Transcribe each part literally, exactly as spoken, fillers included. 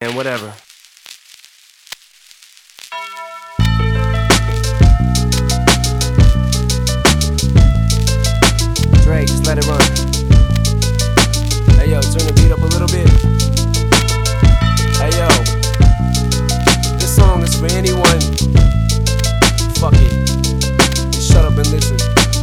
man, whatever. Dre, just let it run. Hey yo, turn the beat up a little bit. Hey yo, this song is for anyone. Fuck it, just shut up and listen.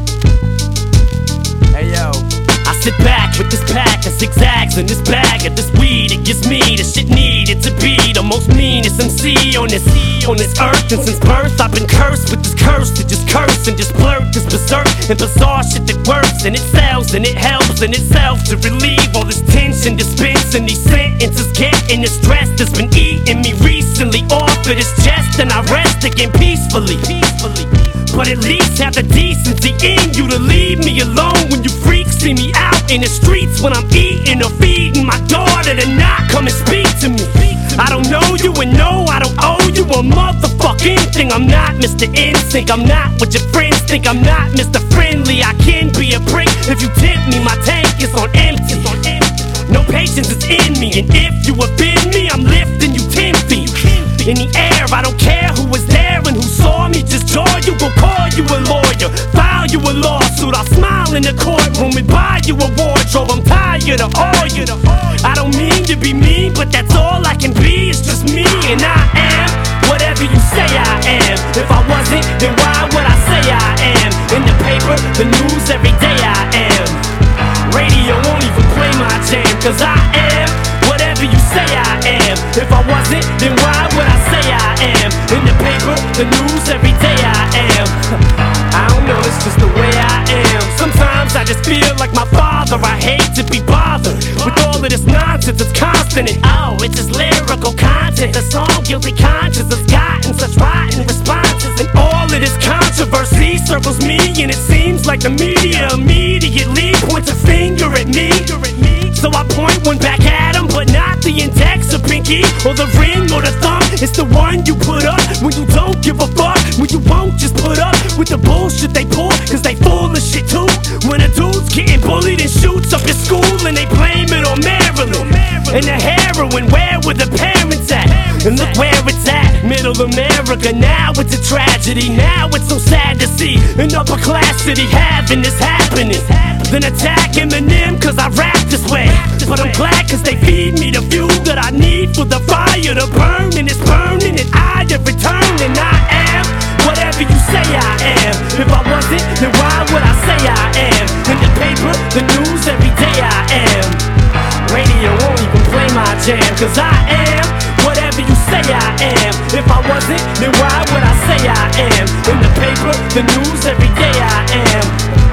Hey yo, I sit back with this pack of zigzags and this bag of this weed. It gives me the shit needed to be the most meanest M C on this on this earth. And since birth I've been cursed with this curse to just curse and just blurt this berserk and bizarre shit that works and it sells and it helps in itself to relieve all this tension, dispensing these sentences, getting the stress that's been eating me recently off of this chest. And I rest again peacefully, peacefully. But at least have the decency in you to leave me alone when you freaks see me out in the streets when I'm eating or feeding my daughter to not come and speak to me. I don't know you and no, I don't owe you a motherfucking thing. I'm not Mister Insync, I'm not what your friends think. I'm not Mister Friendly, I can be a prick if you tempt me. My tank is on empty. No patience is in me, and if you offend me, I'm lifting you ten feet in the air. I don't care who was there and who saw me. Just joy, you will call you a lawyer, file you a lawsuit. I'll smile in the courtroom and buy you a wardrobe. I'm tired of all you. I don't mean to be mean, but that's all I can be. It's just me, and I am whatever you say I am. If I wasn't, then why would I say I am? In the paper, the news, every day I am. Radio won't even play my jam, cause I am whatever you say I am. If I wasn't, then why would I say I am? In the paper, the news, every day I am. I don't know, it's just the way I am. Sometimes I just feel like my father. I hate to be bothered with all of this nonsense. It's constant and oh, it's just lyrical content. The song Guilty Conscience has gotten such rotten responses, and all of this controversy circles me, and it seems like the media immediately points a finger at me. So I point one back at him, but not the index or pinky or the ring or the thumb. It's the one you put up when you don't give a fuck, when you won't just put up with the bullshit they pull, cause they full of shit too. When a dude's getting bullied and shoots up his school and they blame it on Maryland and the heroin, where were the parents at? And look where it's at, middle America. Now it's a tragedy, now it's so sad to see an upper class city having this happening. Then attack Eminem cause I rap this way, but I'm glad cause they feed me the fuel that I need for the fire to burn. And it's burning and I have returned, and I am whatever you say I am. If I wasn't, then why would I say I am? In the paper, the news, every day I am. Radio won't even play my jam, cause I am whatever you say I am. If I wasn't, then why would I say I am? In the paper, the news, every day I am.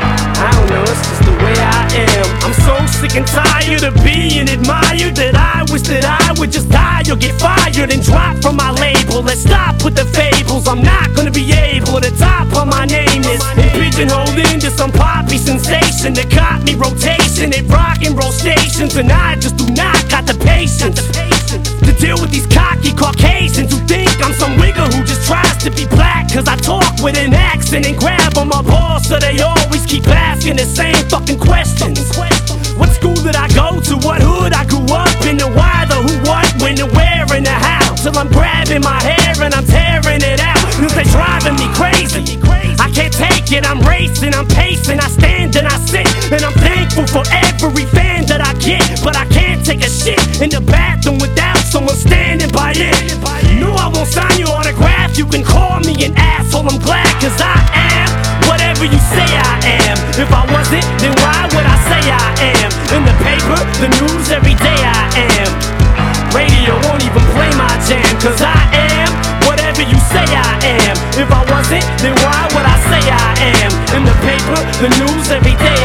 I don't know, it's just the way I am. I'm so sick and tired of being admired that I wish that I would just die or get fired and drop from my label. Let's stop with the fables. I'm not gonna be able to top on my name is and pigeonholed into some poppy sensation that caught me rotation at rock and roll stations, and I just do not got the patience to deal with these cocky Caucasians who think I'm some wigger who just tries to be black cause I talk with an accent and grab on my balls, so they always keep asking the same fucking questions. What school did I go to? What hood I grew up in? The why, the who, what, when, the where, and the how. Till I'm grabbing my hair and I'm tearing it out, cause they driving me crazy. I can't take it, I'm racing, I'm pacing, I stand and I sit, and I'm thankful for every fan that I get. But I can't take a shit in the bathroom without someone standing by it. No, I won't sign your autograph, you can call me an asshole, I'm glad cause I am whatever you say I am. If I wasn't, then why would I say I am? In the paper, the news, every day I am. Radio won't even play my jam, cause I am whatever you say I am. If I wasn't, then why would I say I am? In the paper, the news, every day